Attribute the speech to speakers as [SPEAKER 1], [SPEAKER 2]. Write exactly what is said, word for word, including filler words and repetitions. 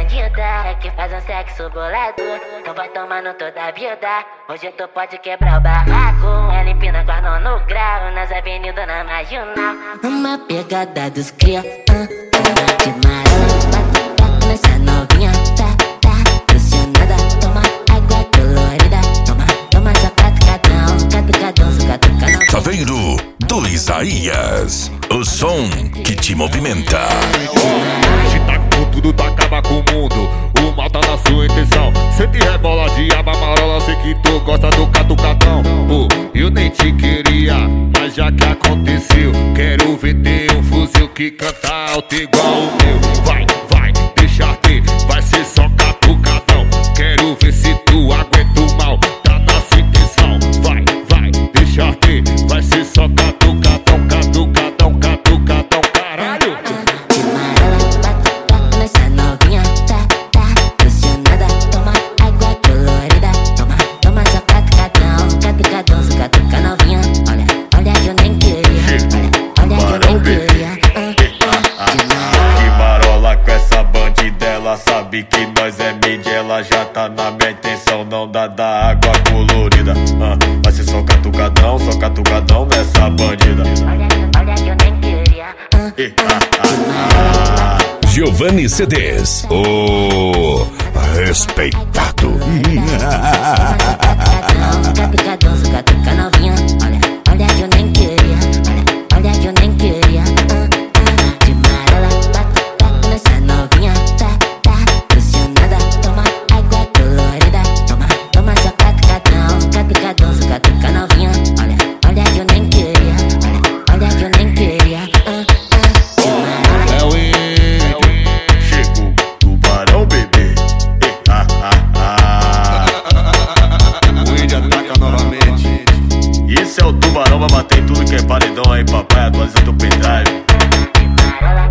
[SPEAKER 1] bandida que faz um sexo bolador. Então vai tomando toda a vida. Hoje tu pode quebrar o barraco. Ela empina com as mãos no grau nas avenidas na marginal. Uma pegada dos cria, uh, uh, de marola, bate nessa novinha, tá, tá, pressionada. Toma água colorida, toma, toma só catucadão, catucadão, catucadão.
[SPEAKER 2] Chaveiro do Isaías, o som que te movimenta.
[SPEAKER 3] Se tá com tudo, tu acaba com o mundo. O mal tá na sua intenção. Cê te rebola de aba marola, sei que tu gosta do catucadão. Pô, eu nem te queria, mas já que aconteceu, quero ver ter um fuzil que canta alto igual o meu. Vai, vai, deixa ter, vai ser só catucadão. Quero ver se tu aguenta o mal, tá na sua intenção. Vai, vai, deixa ter, vai ser só catucadão, catucadão, catucadão, caralho.
[SPEAKER 4] Sabe que nós é mídia, ela já tá na minha intenção. Não dá da água colorida, ah, vai ser só catucadão, só catucadão nessa bandida.
[SPEAKER 1] Olha, olha que eu nem queria.
[SPEAKER 4] E, ah, ah, ah.
[SPEAKER 2] Giovanni C Ds, o respeitado.
[SPEAKER 1] Catucadão, só catuca novinha. Olha, olha que eu nem queria. Olha, olha que eu nem queria. De marola, bate, bate nessa novinha, tá. Catuca novinha, olha, olha que eu nem queria. Olha, olha que eu nem queria. Uh, uh,
[SPEAKER 4] é o índio, chegou tubarão, bebê. E, ah, ah, ah.
[SPEAKER 3] O índio ataca novamente.
[SPEAKER 4] Isso é o tubarão, vai bater em tudo que é paredão aí, papai. Atualiza teu pendrive.